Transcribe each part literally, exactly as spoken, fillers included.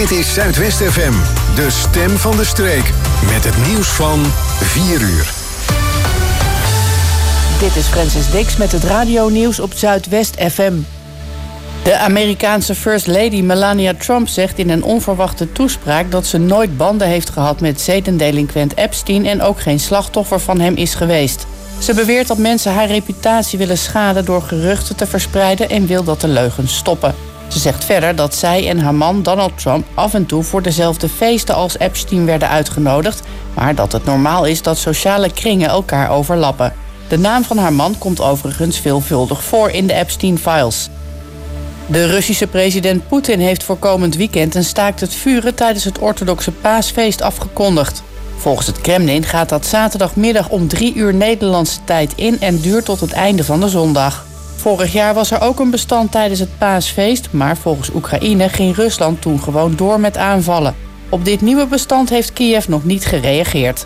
Dit is Zuidwest F M, de stem van de streek. Met het nieuws van vier uur. Dit is Francis Dix met het radionieuws op Zuidwest F M. De Amerikaanse First Lady Melania Trump zegt in een onverwachte toespraak dat ze nooit banden heeft gehad met zedendelinquent Epstein en ook geen slachtoffer van hem is geweest. Ze beweert dat mensen haar reputatie willen schaden door geruchten te verspreiden en wil dat de leugens stoppen. Ze zegt verder dat zij en haar man Donald Trump af en toe voor dezelfde feesten als Epstein werden uitgenodigd, maar dat het normaal is dat sociale kringen elkaar overlappen. De naam van haar man komt overigens veelvuldig voor in de Epstein-files. De Russische president Poetin heeft voor komend weekend een staakt het vuren tijdens het orthodoxe paasfeest afgekondigd. Volgens het Kremlin gaat dat zaterdagmiddag om drie uur Nederlandse tijd in en duurt tot het einde van de zondag. Vorig jaar was er ook een bestand tijdens het paasfeest, maar volgens Oekraïne ging Rusland toen gewoon door met aanvallen. Op dit nieuwe bestand heeft Kiev nog niet gereageerd.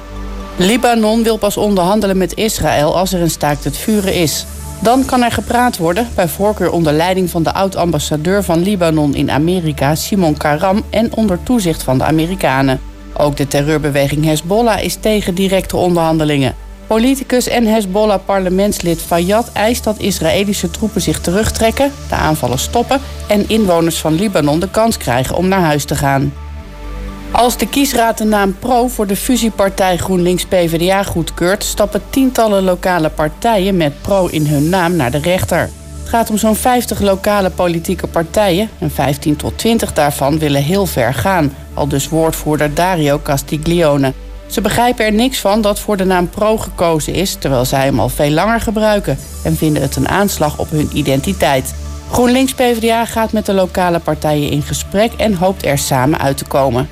Libanon wil pas onderhandelen met Israël als er een staakt het vuren is. Dan kan er gepraat worden, bij voorkeur onder leiding van de oud-ambassadeur van Libanon in Amerika, Simon Karam, en onder toezicht van de Amerikanen. Ook de terreurbeweging Hezbollah is tegen directe onderhandelingen. Politicus en Hezbollah-parlementslid Fayyad eist dat Israëlische troepen zich terugtrekken, de aanvallen stoppen en inwoners van Libanon de kans krijgen om naar huis te gaan. Als de kiesraad de naam Pro voor de fusiepartij GroenLinks-P V D A goedkeurt, stappen tientallen lokale partijen met Pro in hun naam naar de rechter. Het gaat om zo'n vijftig lokale politieke partijen en vijftien tot twintig daarvan willen heel ver gaan, aldus woordvoerder Dario Castiglione. Ze begrijpen er niks van dat voor de naam Pro gekozen is, terwijl zij hem al veel langer gebruiken en vinden het een aanslag op hun identiteit. GroenLinks-P V D A gaat met de lokale partijen in gesprek en hoopt er samen uit te komen.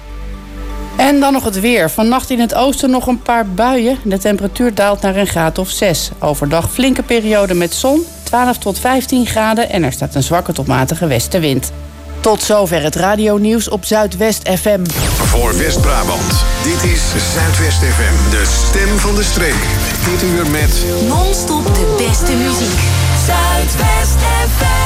En dan nog het weer. Vannacht in het oosten nog een paar buien. De temperatuur daalt naar een graad of zes. Overdag flinke periode met zon, twaalf tot vijftien graden en er staat een zwakke tot matige westenwind. Tot zover het radionieuws op Zuidwest F M. Voor West-Brabant, dit is Zuidwest F M, de stem van de streek. Dit uur met non-stop de beste muziek. Zuidwest F M.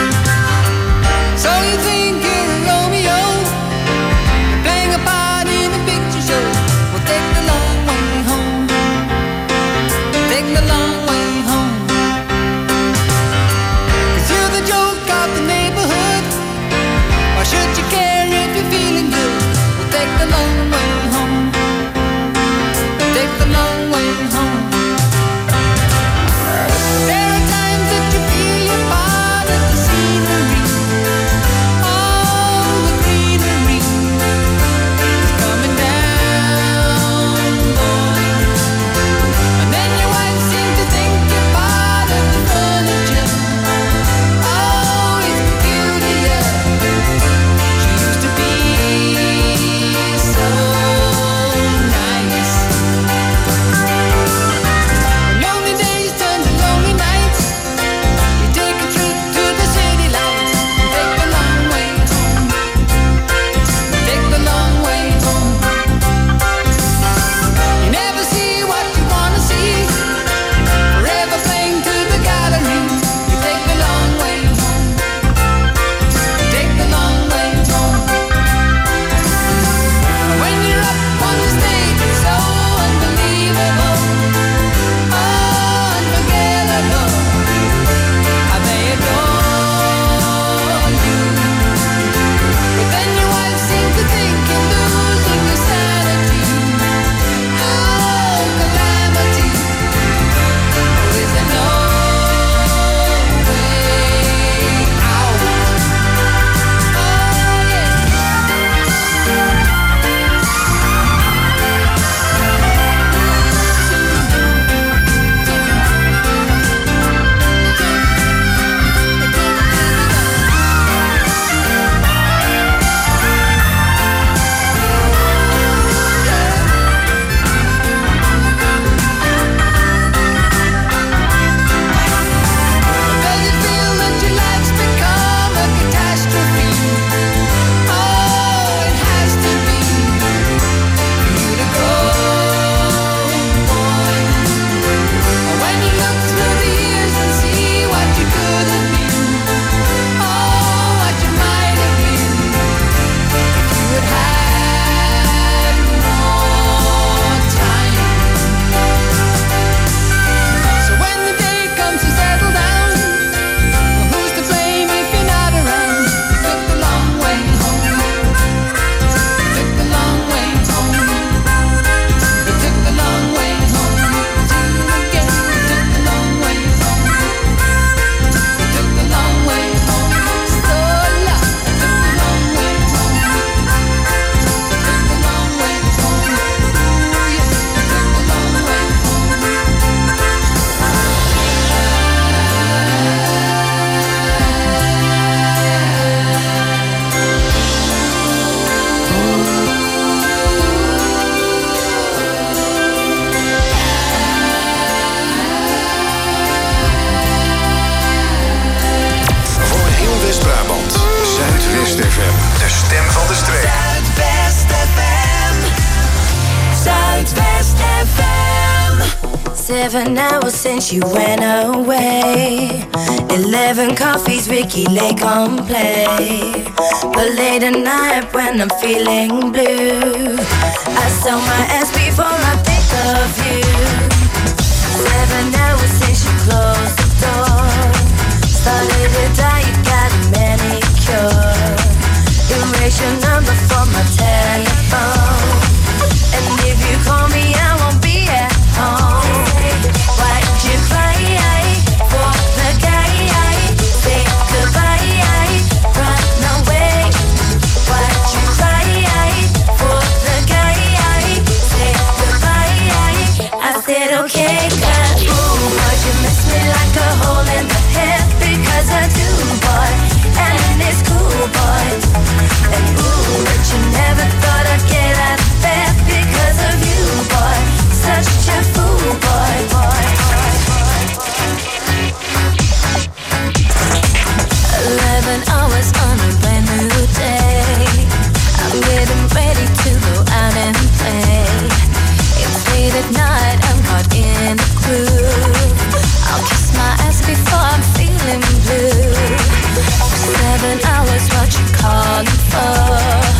Something Romeo playing a part in Seven hours since you went away. Eleven coffees, Ricky Lake on play. But late at night when I'm feeling blue, I sell my ass before I think of you. Seven hours since you closed the door. Started to die, you got a manicure. Erase your number from my telephone. And if you call me, I won't be at home. Why'd you cry for the guy? Say goodbye, run away. Why'd you cry for the guy? Say goodbye. I said okay, cause ooh, boy, you miss me like a hole in the head. Because I do, boy, and it's cool, boy. And ooh, but you never thought I'd get out of bed because of you, boy. Such a fool, boy, boy, boy, boy. Eleven hours on a brand new day. I'm getting ready to go out and play. It's late at night, I'm caught in the groove. I'll kiss my ass before I'm feeling blue. Seven hours, what you calling for?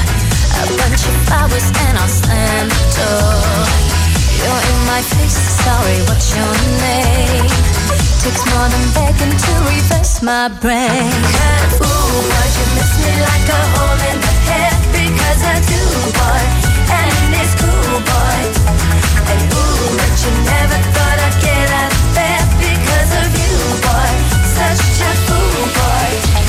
A bunch of flowers and I'll slam the door. You're in my face, sorry, what's your name? Takes more than begging to reverse my brain. Ooh, boy, you miss me like a hole in the head. Because I do, boy, and it's cool, boy. And ooh, but you never thought I'd get out of bed because of you, boy. Such a fool, boy.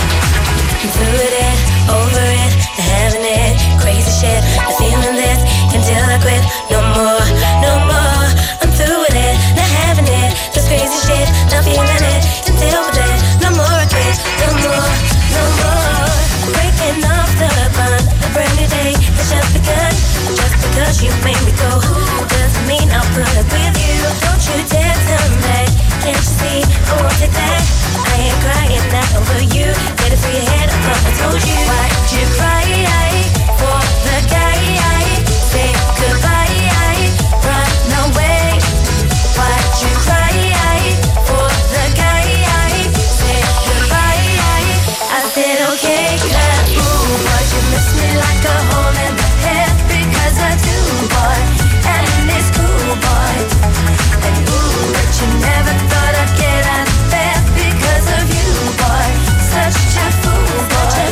Through it, over it, having it, crazy shit. I'm feeling this until I quit. No more, no more. I'm through with it, not having it. This crazy shit, not feeling it until we're dead. No more I quit, no more, no more. Breaking off the bond, a brand new day has just begun. Just because you made me go doesn't mean I'll put up with you. Don't you dare turn back. Can't you see I won't take that? I ain't crying not over you. Get it through your head, I thought I told you. Why'd you cry for the guy? Say goodbye, run away. Why'd you cry for the guy? Say goodbye. I said okay, cause ooh, boy, you miss me like a hole in the head. Because I do, boy, and it's cool, boy. And ooh, but you never thought I'd get out of bed because of you, boy. Such a fool, boy.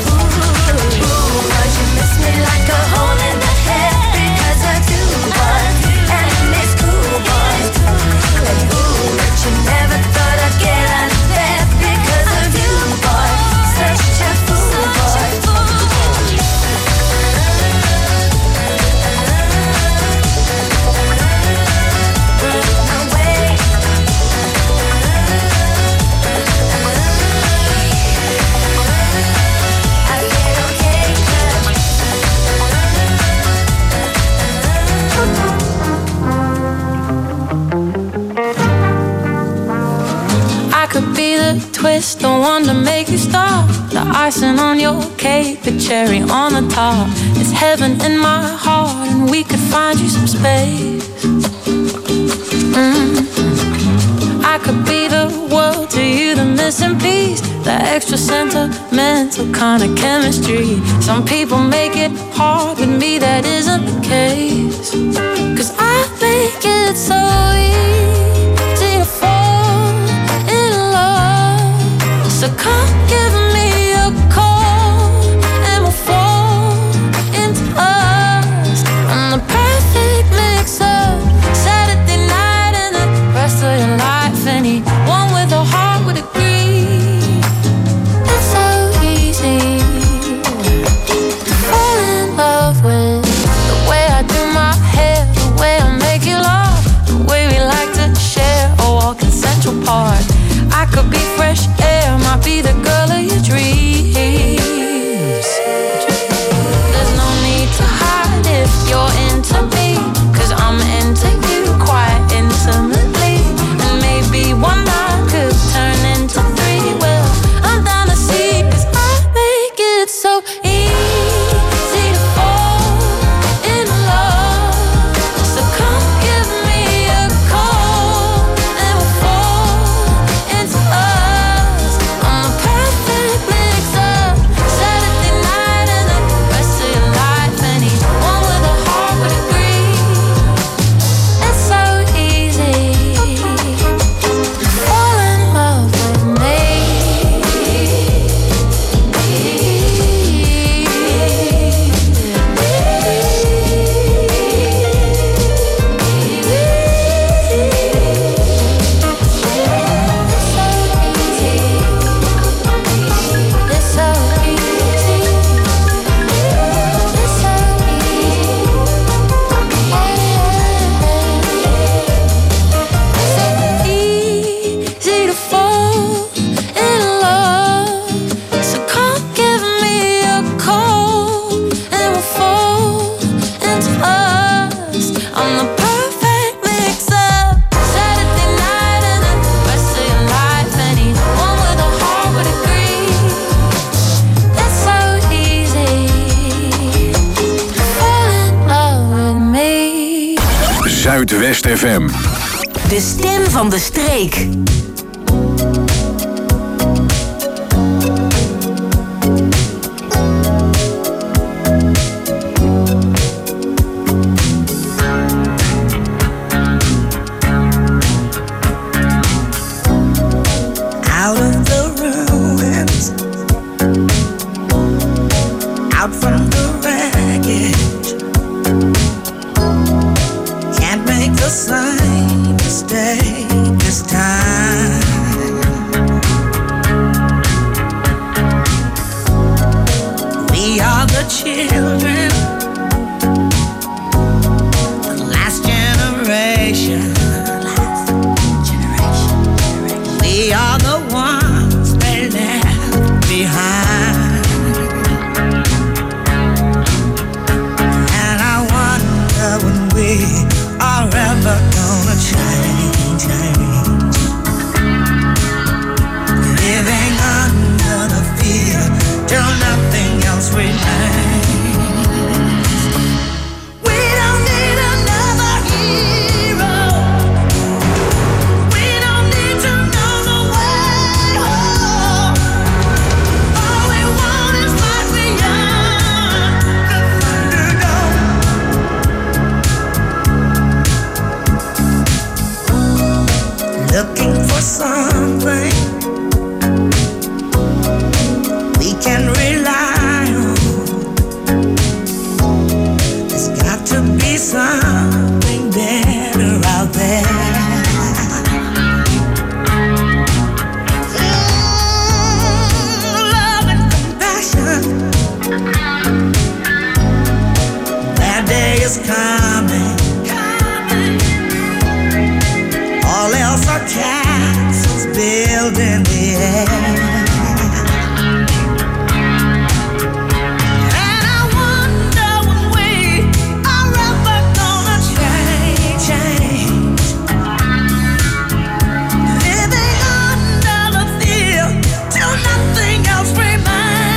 Ooh, boy, you miss me like a hole in the head. Because I do, boy, and it's cool, boy. And ooh, but you never thought I'd get out of bed because of you, boy. Such a fool, boy. Twist, the one to make you stop. The icing on your cake, the cherry on the top. It's heaven in my heart, and we could find you some space. Mm. I could be the world to you, the missing piece, the extra sentimental kind of chemistry. Some people make it hard, with me that isn't the case. Cause I make it so easy to fall in love. So come give me a call and we'll fall into us. I'm the perfect mix of Saturday night and the rest of your life. Anyone with a heart would agree. It's so easy to fall in love with the way I do my hair, the way I make you laugh, the way we like to Zuidwest F M. De stem van de streek.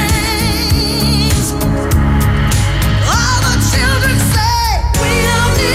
All the children say we don't need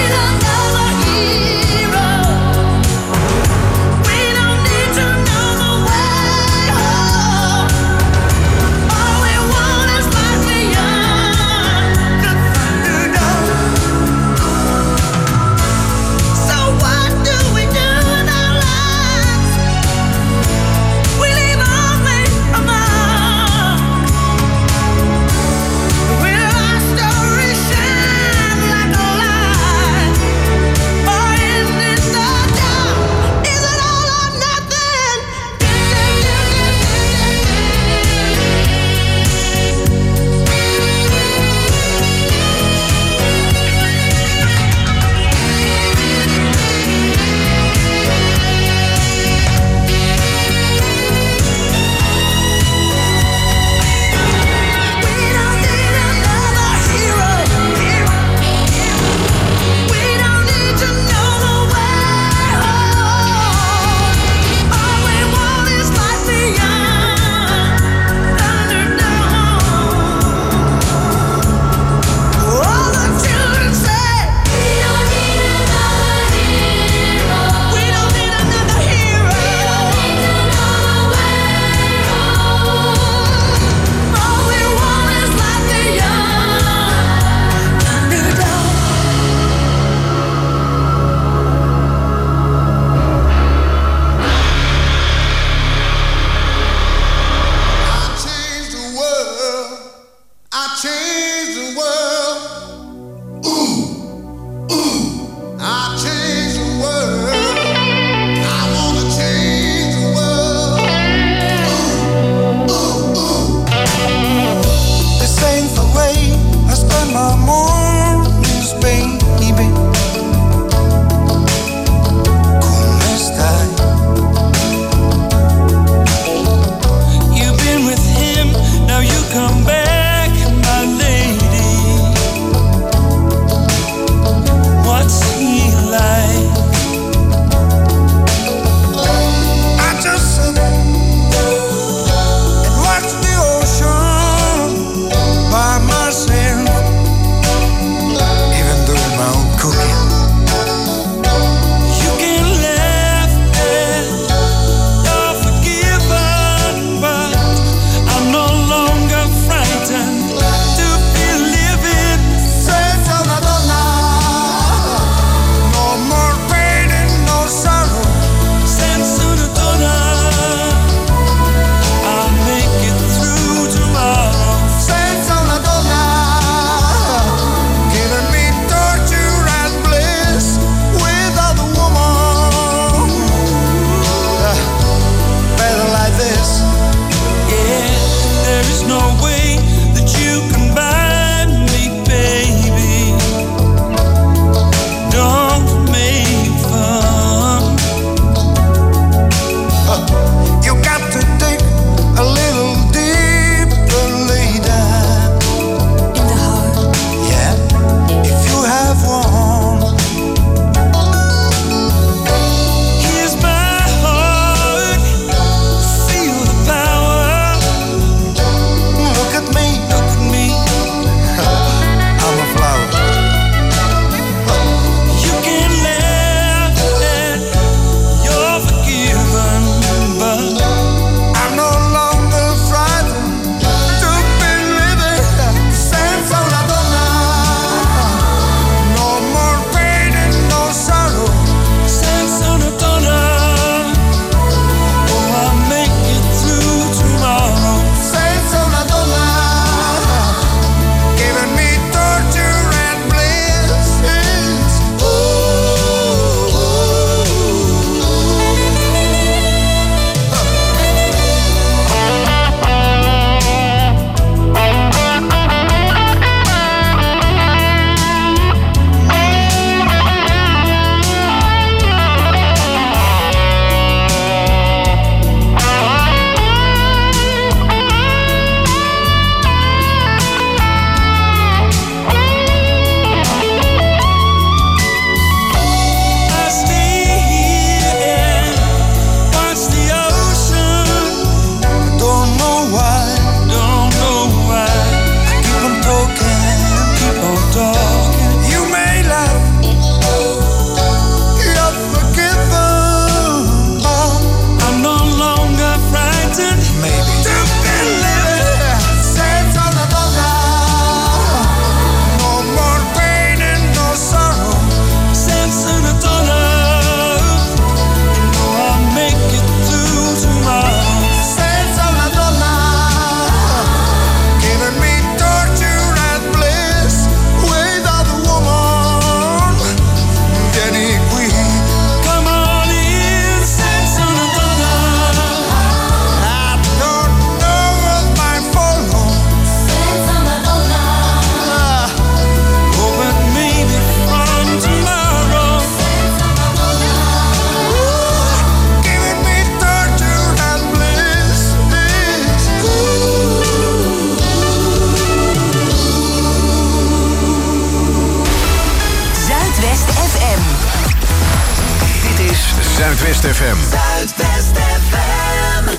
Zuidwest F M. Zuidwest F M.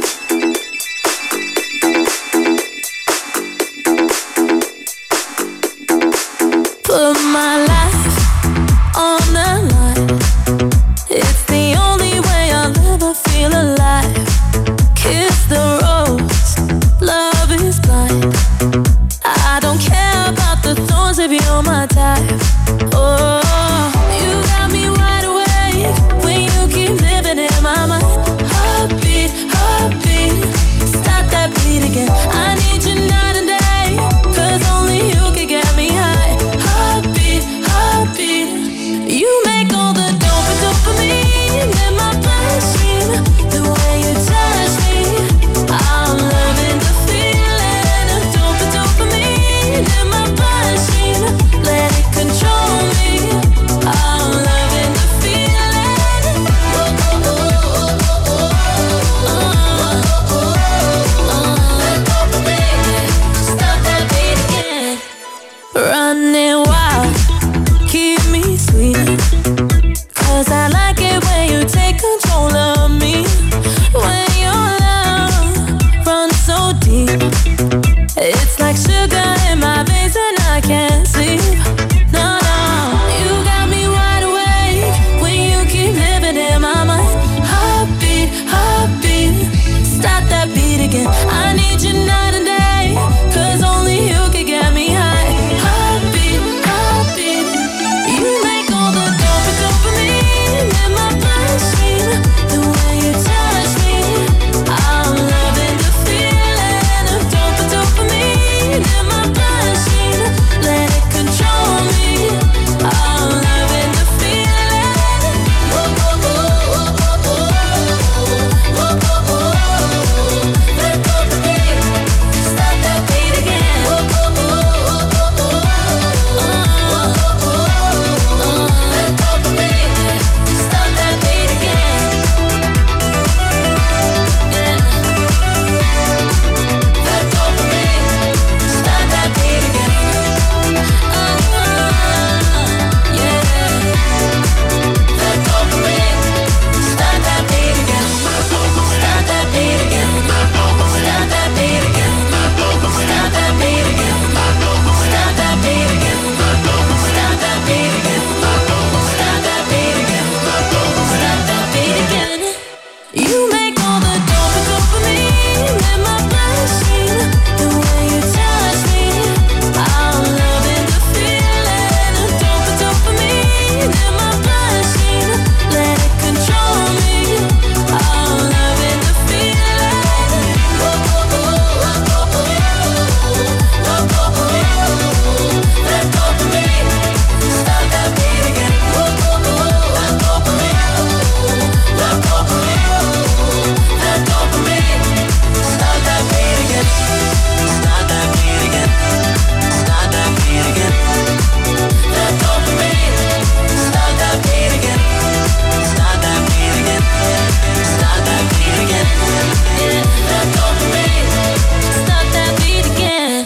Put my life on the line. It's the only way I'll ever feel alive. Kiss the rose, love is blind. I don't care about the thorns if you're my type. Oh, you got me wide awake when you keep living in my mind. Heartbeat, heartbeat, stop that beat again. I need you night and day, 'cause only you can get me high. Heartbeat, heartbeat, you make all the dope dopamine in my bloodstream. The way you touch me, I'm loving the feeling of dope dopamine in my bloodstream. Let it control me, I'm loving the feeling. Stop that beat again. Running wild, keep me sweet, 'cause I like it when you take control of me. When your love runs so deep, it's like sugar in my veins and I can't sleep. No, no, you got me wide awake when you keep living in my mind. Heartbeat, heartbeat, stop that beat again. I need you night and day, 'cause only you can get me high. Heartbeat, heartbeat, you make all the dope dopamine in my bloodstream. The way you touch me, I'm loving the feeling of dope dopamine in my bloodstream. Let it control me, I'm loving the feeling. Let dopamine stop that beat again. Let dopamine stop that beat again. Yeah. Let dopamine stop that beat again. Oh, yeah. Let dopamine stop that beat again. Stop that beat again. Stop that beat again. Stop that beat again. Stop that beat again. Stop that beat again. Stop that beat again. Stop that beat again. You make all the dope dopamine in my bloodstream. The way you touch me, I'm loving the feeling of dope dopamine in my bloodstream. Let it control me, I'm loving the feeling. Let dopamine stop that beat again. Let dopamine, let dopamine, let dopamine stop that beat again. Stop that beat again. Stop that beat again. Let dopamine stop that beat again. Stop that beat again. Stop that beat again. Yeah, let dopamine stop that beat again.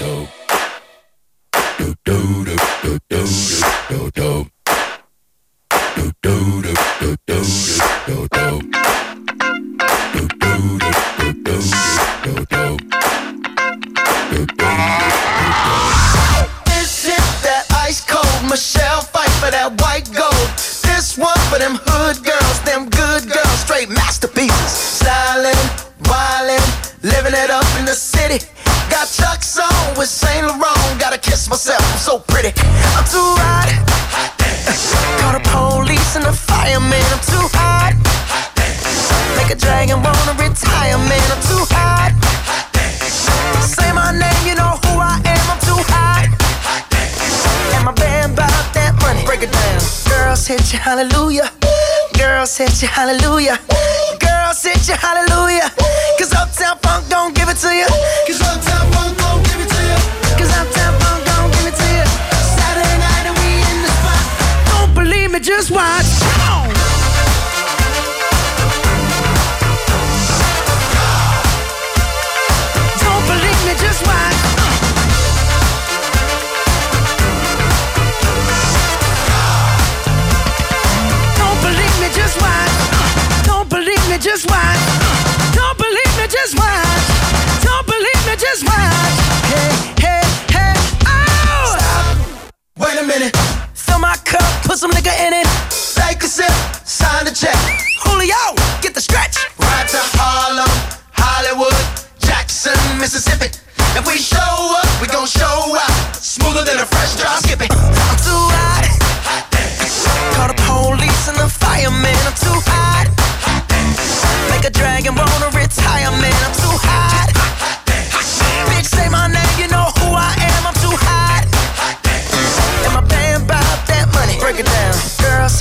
This is that ice cold Michelle fight for that white gold. This one for them hood girls, them good girls, straight masterpieces. Stylin', wildin', living it up in the city. Got Chuck's on with Saint Laurent. Gotta kiss myself, I'm so pretty. I'm too hot. Call the police and the fireman. I'm too hot. Make a dragon wanna retire, man. I'm too hot. Say my name, you know who I am. I'm too hot. And my band bout that money. Break it down. Girls hit you, hallelujah. Girls hit you, hallelujah. Girls hit you, hallelujah. 'Cause Uptown Funk don't give it to you. 'Cause Uptown Funk don't give it to you. 'Cause Uptown Funk don't give it to you. Saturday night and we in the spot. Don't believe me, just watch. Come on. Don't believe me, just watch. Don't believe me, just watch.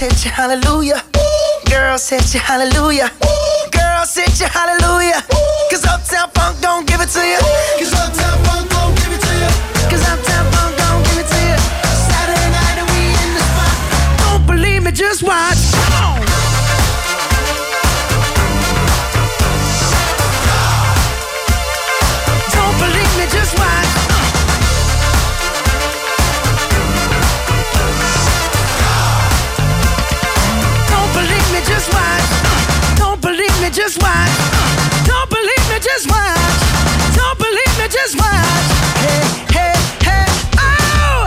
hit you hallelujah. Girls hit you hallelujah. Girls hit you hallelujah. Cause Uptown Funk don't give it to you. Cause Uptown Funk don't give it to you. Cause Uptown Funk don't give it to you. Saturday night and we in the spot. Don't believe me, just watch. Come on. Don't believe me, just watch. Just watch. Don't believe me, just watch. Don't believe me, just watch. Don't believe me, just watch. Hey, hey, hey, oh!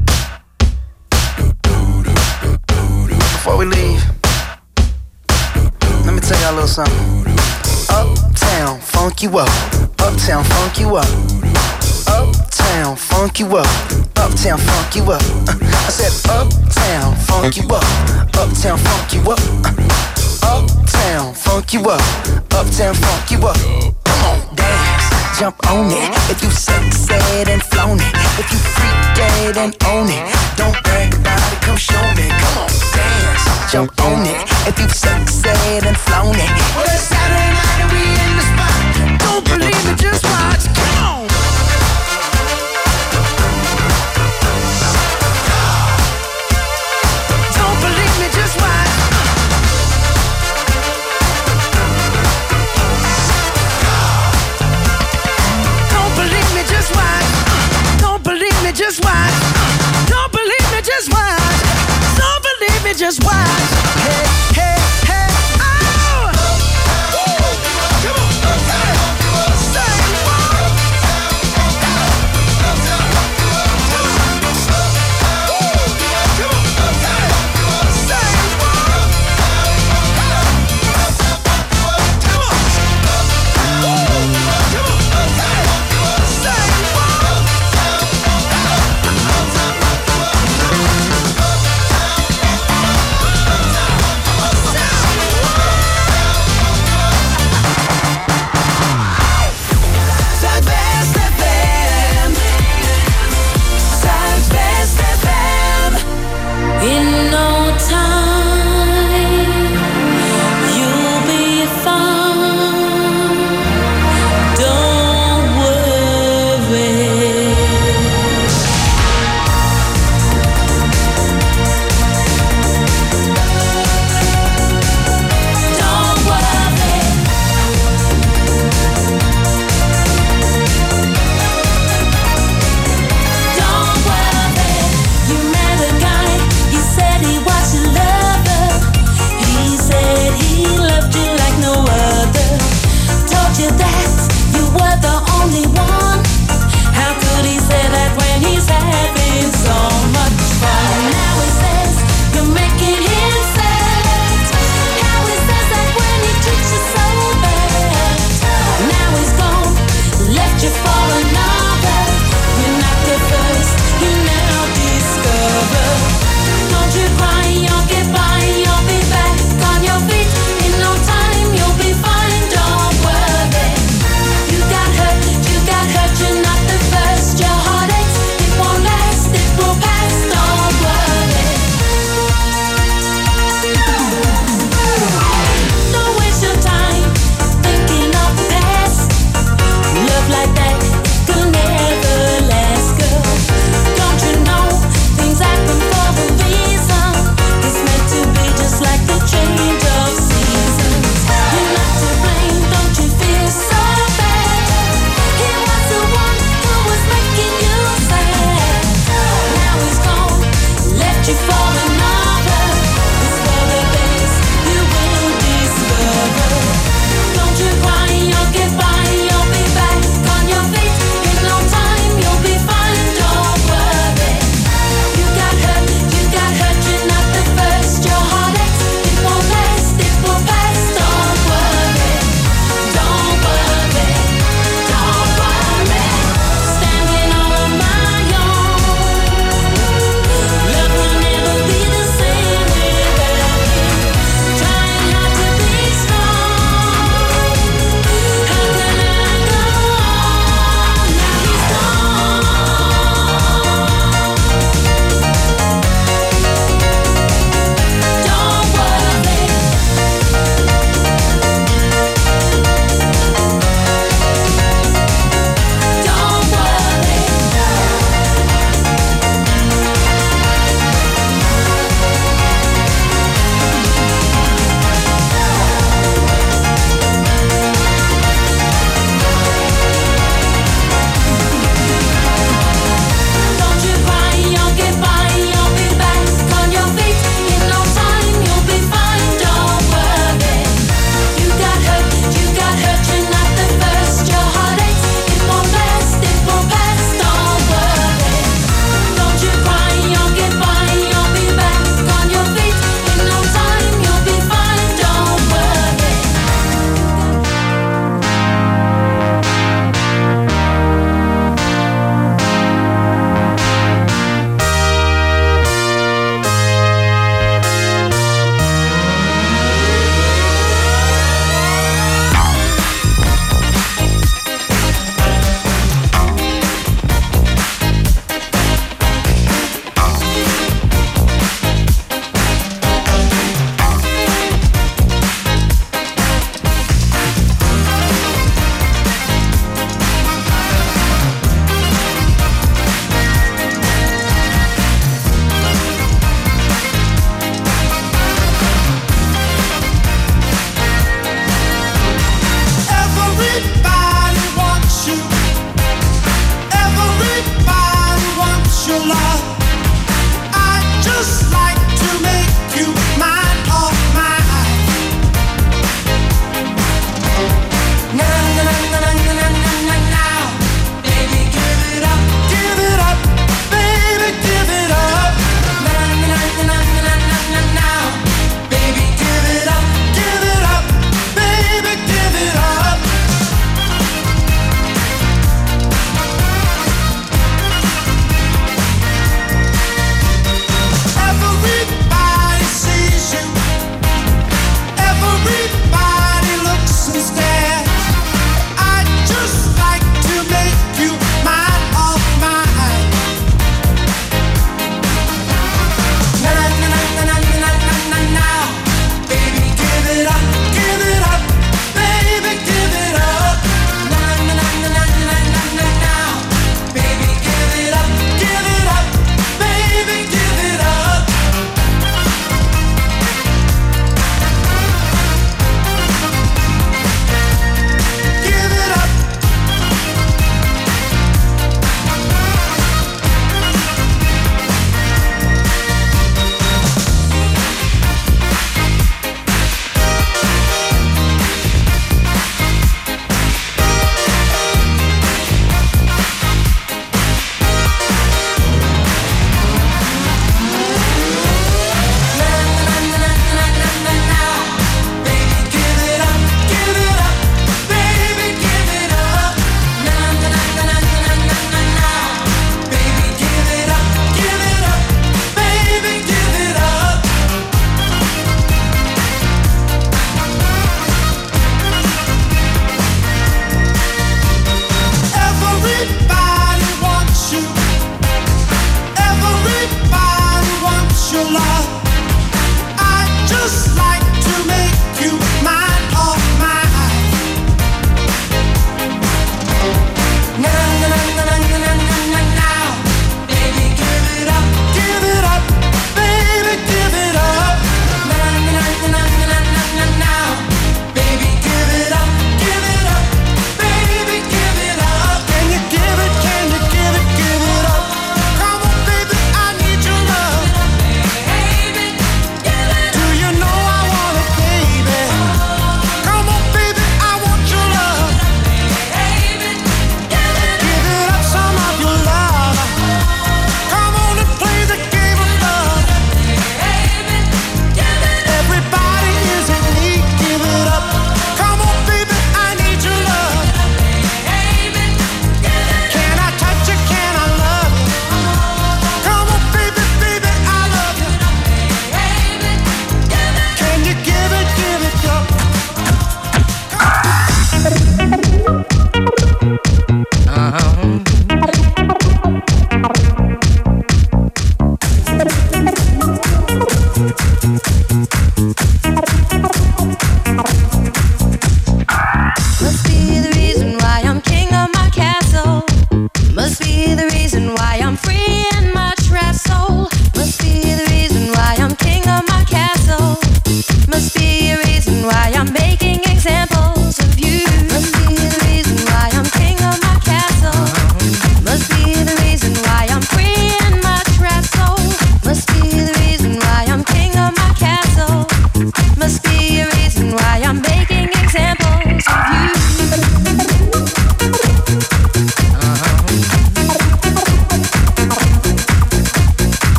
Before we leave, let me tell y'all a little something. Uptown, funk you up. Uptown, funk you up. Uptown, funk you up. Uptown, funk you up. I said uptown, funk you up. Uptown, funk you up. Uptown, funk you up. Uptown, funk you up. Come on, dance, jump on it. If you sexed and flown it. If you freak dead and own it. Don't brag about it, come show me. Come on, dance, jump on it. If you sexed and flown it. Well, it's Saturday night and we in the spot. Don't believe me, just watch. Come on. Don't believe me, just watch. Don't believe me, just watch. Don't believe me, just watch. Don't believe me, just watch. Don't believe me, just watch. Hey, hey, hey, oh! Come on, say what?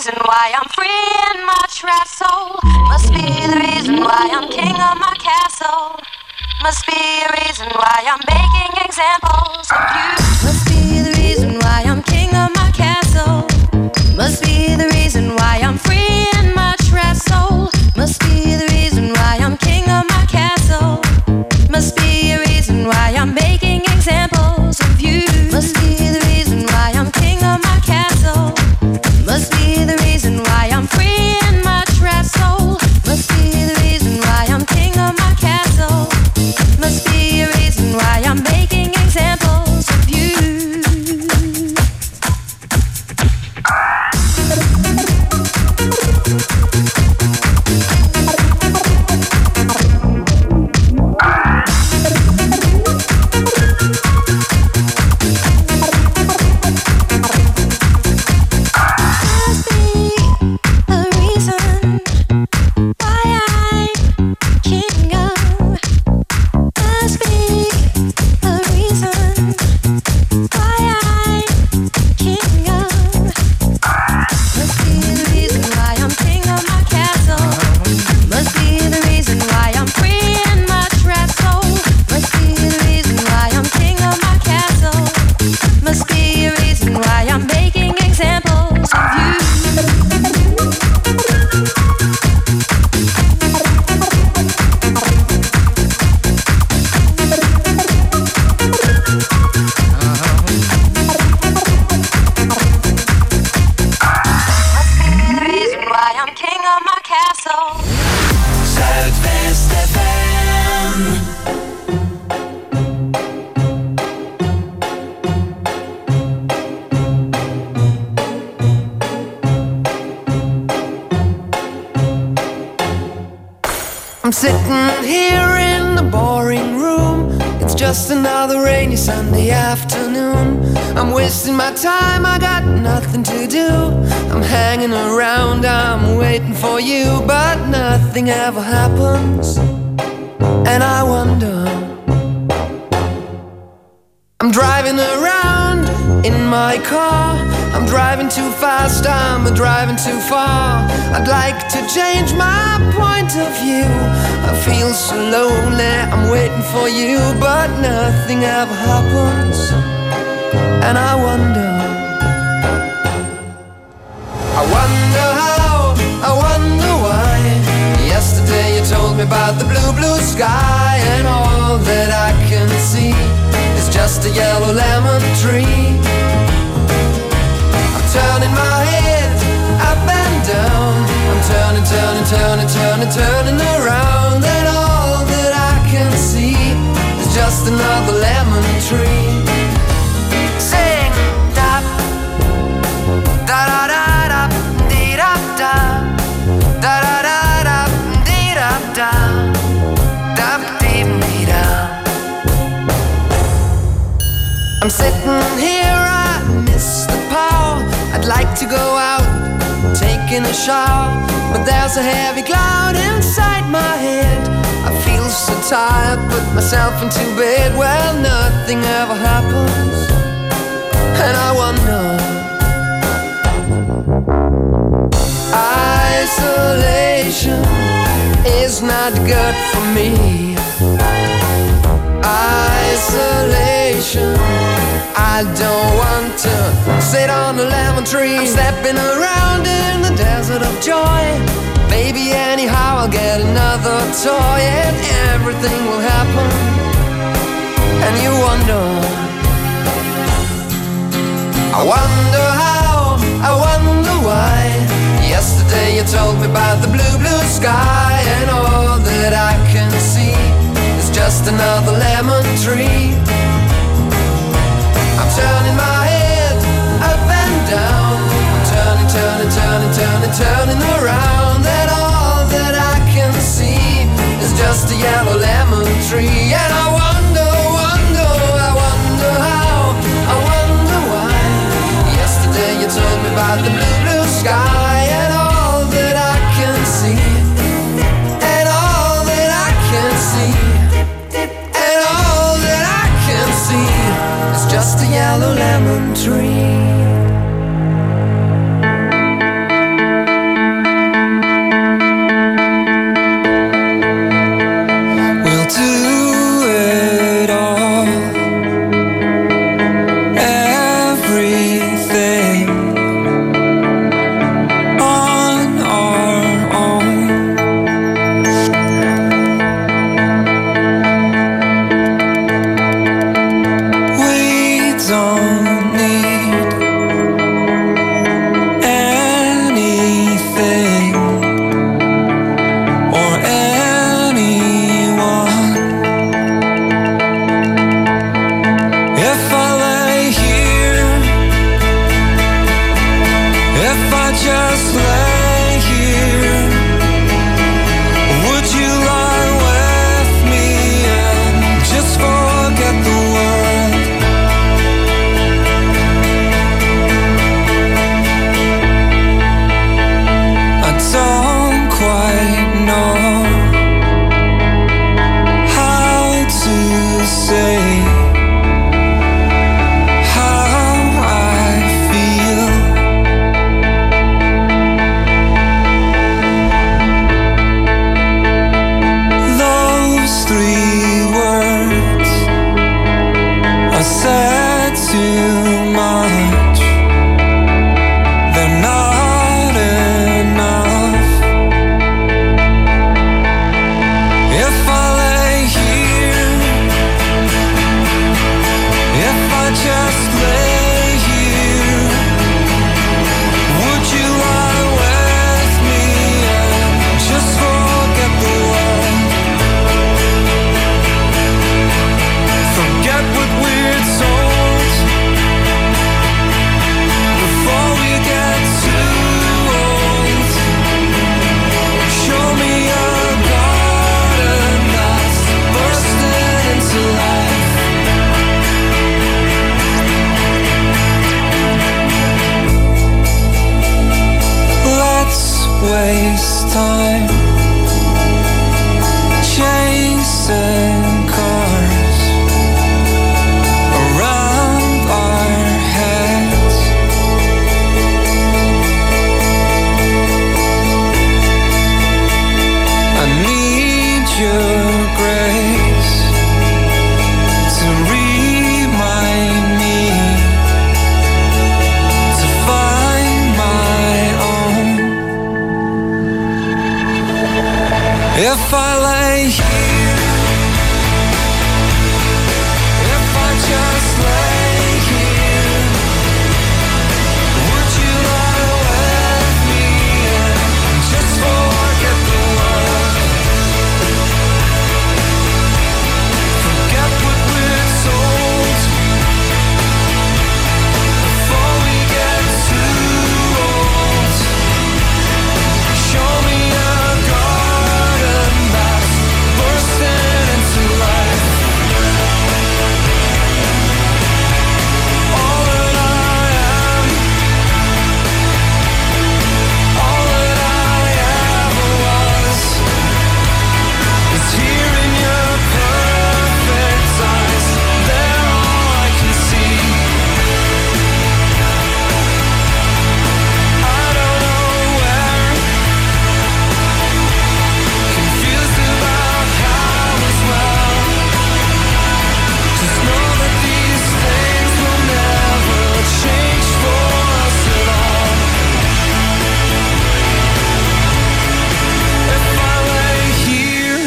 reason why I'm free in my trapped soul. Must be the reason why I'm king of my castle. Must be a reason why I'm making examples of you. Must be the reason why I'm king of my castle. Must be the reason why I'm free in my trapped soul. Must be the reason why I'm king of my castle. Must be a reason why I'm making examples of you. Must be the reason why I'm king of my castle. Must be the reason why I'm free in my trapped soul. Must be the reason why I'm king of my castle. Must be a reason why I'm making examples of you. I'm sitting here in the boring room. It's just another rainy Sunday afternoon. I'm wasting my time, I got nothing to do. I'm hanging around, I'm waiting for you, but nothing ever happens. And I wonder, I'm driving around in my car. I'm driving too fast, I'm driving too far. I'd like to change my point of view. I feel so lonely, I'm waiting for you, but nothing ever happens. And I wonder, I wonder how, I wonder why. Yesterday you told me about the blue, blue sky, and all that I can see is just a yellow lemon tree. Turning my head up and down. I'm turning, turning, turning, turning, turning around. And all that I can see is just another lemon tree. Sing da da da da da dee da da da da da da dee da da da dee dee da. I'm sitting here, I miss the power. I'd like to go out, taking a shower, but there's a heavy cloud inside my head. I feel so tired, put myself into bed. Well, nothing ever happens, and I wonder, isolation is not good for me. Isolation, I don't want to sit on a lemon tree. I'm stepping around in the desert of joy. Maybe anyhow I'll get another toy, and everything will happen. And you wonder, I wonder how, I wonder why. Yesterday you told me about the blue, blue sky, and all that I can see is just another lemon tree. I'm turning my head up and down. I'm turning, turning, turning, turning, turning around. And all that I can see is just a yellow lemon tree. And I wonder, wonder, I wonder how, I wonder why. Yesterday you told me about the blue, blue sky, and all that I can see, and all that I can see, and all that I can see is just a yellow lemon tree. waste time chasing cars around our heads. I need your grace to remind me to find my own. If I lay here, if I just lay here, would you lie with me and just forget the world? Forget what we're told before we get too old. Show me a garden that's bursting into life. All that I am, all that I ever was, is here in your perfect eyes. They're all I can see. I don't know where, confused about how as well. Just know that these things will never change for us at all. If I lay here,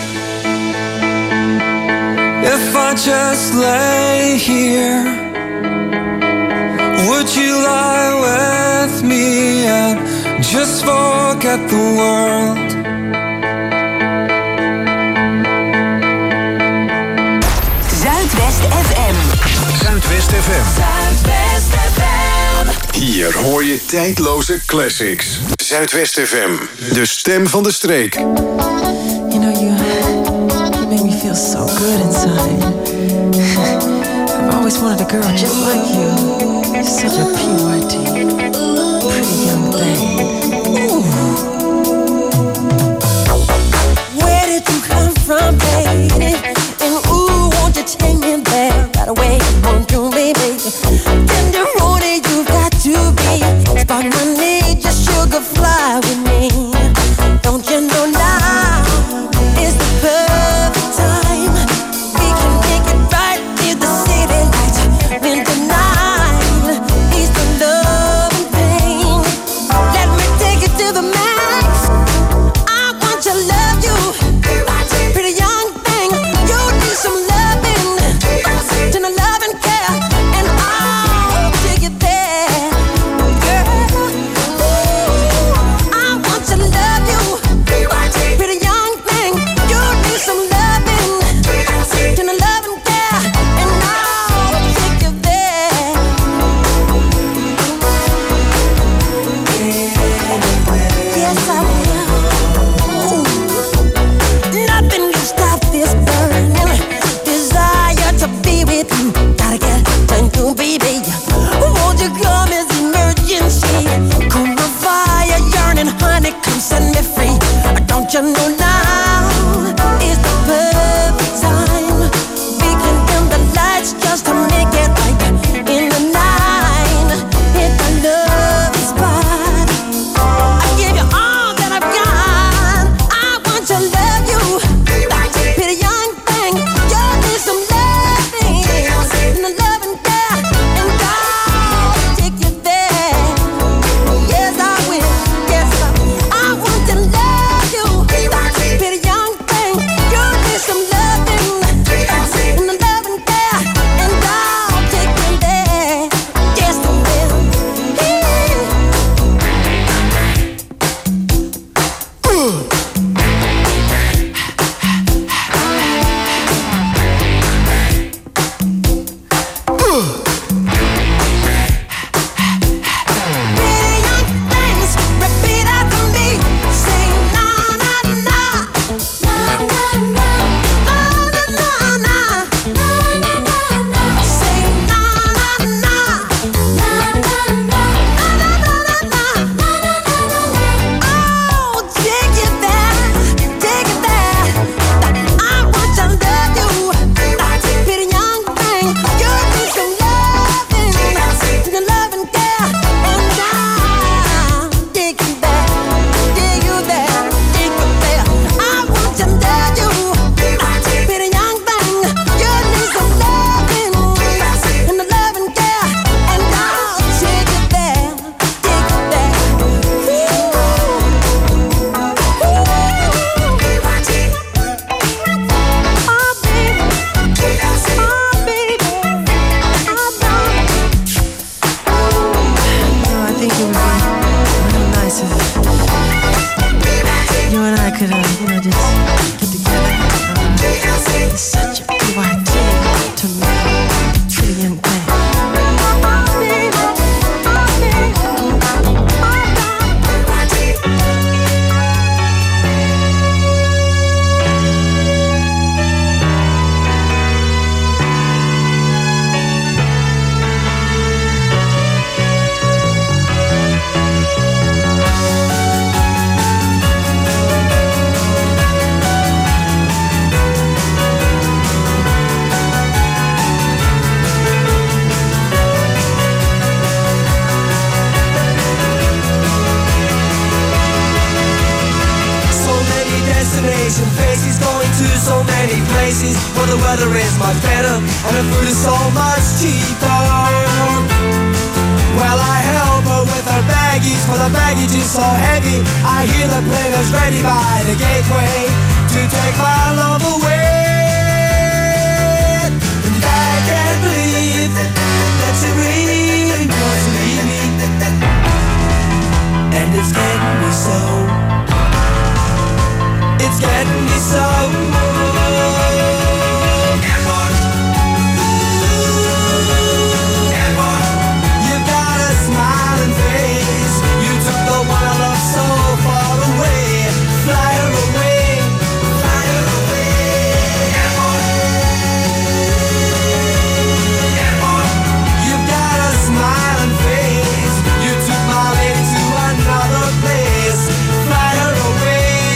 if I just lay here, would you lie with me and just forget the world? Zuidwest F M. Zuidwest F M. Zuidwest F M. Hier hoor je tijdloze classics. Zuidwest F M. De stem van de streek. You know, you, you make me feel so good inside. I've always wanted a girl just like you. You're such a purity, pretty young thing. Ooh. Where did you come from, baby? And ooh, won't you take me there right away? Won't you, baby? Tenderoni, you've got to be. Spark my need, just sugar fly with me. Don't you know now is the perfect time? We can make it right near the city lights. Winter night is the love and pain. Let me take it to the max. I want to love you, pretty young thing. You need some loving, then a love and care, and I'll take it there, girl. Ooh, I want to love you, pretty young thing. You need some loving, then a love and care, and I'll take you there. Yes, I will. Ooh. Nothing can stop this burning desire to be with you. Gotta get to you, baby. Won't you come as emergency? Come on fire, yearning, honey, come set me free. Don't you know now is the perfect time? We can dim the lights just to make it right. In the night, hit the love spot. I give you all that I've got. I want to love you, pretty young thing. You need some loving, and a love and care, and I'll take you there. Yes, I will. Yes, I will. I want to love you, Asian faces going to so many places where the weather is much better and the food is so much cheaper. Well, I help her with her baggage, for the baggage is so heavy. I hear the plane is ready by the gateway to take my love away. And I can't believe that she really wants to leave me. And it's getting me so. It's getting me so. Airport. Airport. You got a smiling face. You took the one I love so far away. Fly her away. Fly her away. Airport. Airport. You got a smiling face. You took my lady to another place. Fly her away.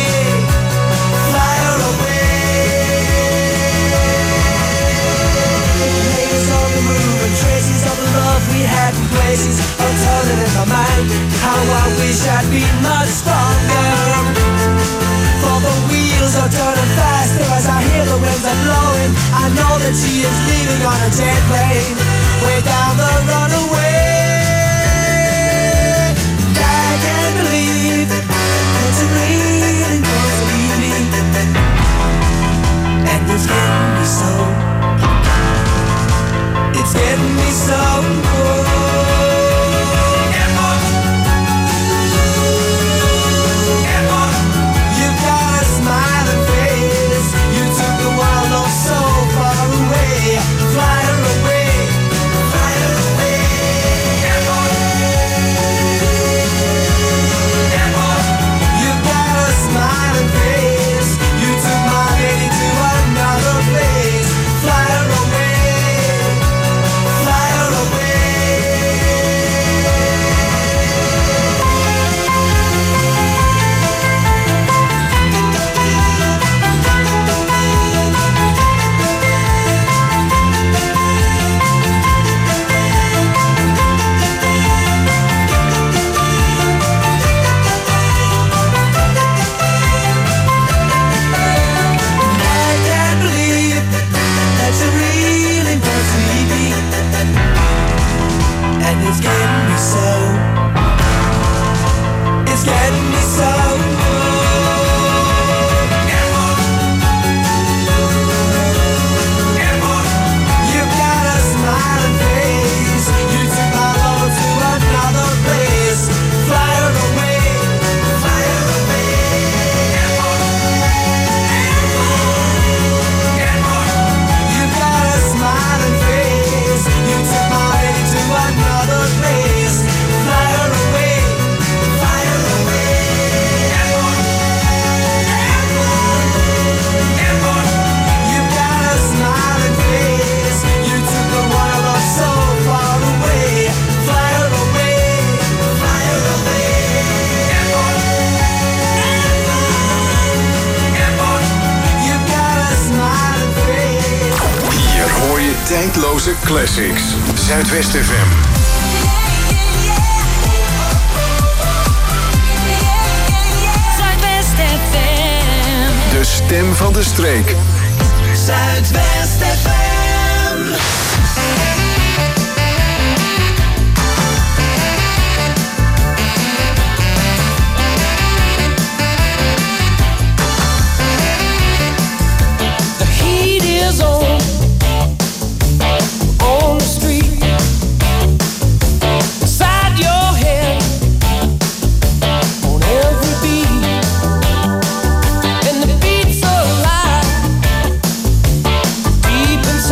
Traces of the love we had in places are turning in my mind. How I wish I'd been much stronger. For the wheels are turning faster as I hear the winds are blowing. I know that she is leaving on a jet plane way down the runaway. And I can't believe that she really wants to leave me. And it's getting me so. It's getting me so. Airport. Airport. You've got a smiling face. You took the wild love so far away. Fly her away. Fly her away. Airport. Airport. You've got a smiling face. You took my lady to another place. Fly her away. It's getting me so. It's getting me so. Airport. Airport. You've got a smiling face. You took my lover to another place. Fly her away. Fly her away. Airport. Airport. Airport. You've got a smiling face. You took my lady to another place. Fly her away, fly her away. Airport, airport, airport. You've got a smiling face. You took the one I love so far away. Fly her away, fly her away. Airport, airport, airport. You've got a smiling face. Hier hoor je tijdloze classics. Zuidwest F M. De stem van de streek. Zuidwest F M. The heat is on, on the street. Inside your head, on every beat. And the beats alive, deep inside.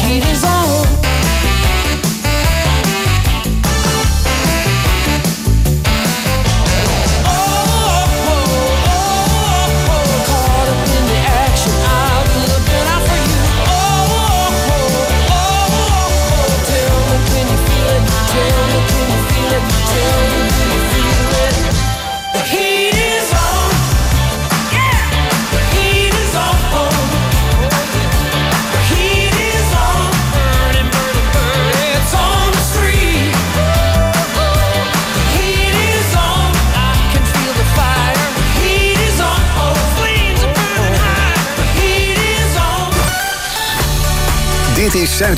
heat is on. Dit is Zuidwest